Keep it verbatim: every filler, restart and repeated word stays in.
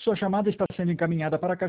Sua chamada está sendo encaminhada para a caixa